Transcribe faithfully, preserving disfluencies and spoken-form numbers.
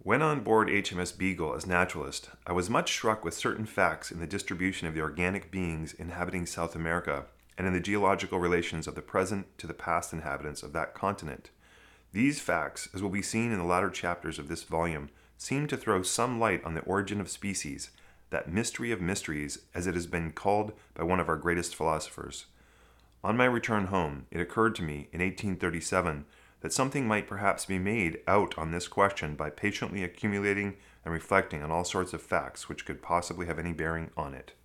When on board H M S Beagle as naturalist, I was much struck with certain facts in the distribution of the organic beings inhabiting South America and in the geological relations of the present to the past inhabitants of that continent. These facts, as will be seen in the latter chapters of this volume, seem to throw some light on the origin of species, that mystery of mysteries, as it has been called by one of our greatest philosophers. On my return home, it occurred to me in eighteen thirty-seven that something might perhaps be made out on this question by patiently accumulating and reflecting on all sorts of facts which could possibly have any bearing on it.